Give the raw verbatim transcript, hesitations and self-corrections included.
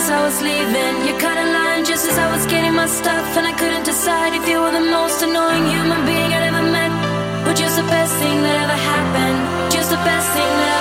I was leaving. You cut a line just as I was getting my stuff, and I couldn't decide if you were the most annoying human being I'd ever met, or just the best thing that ever happened, just the best thing that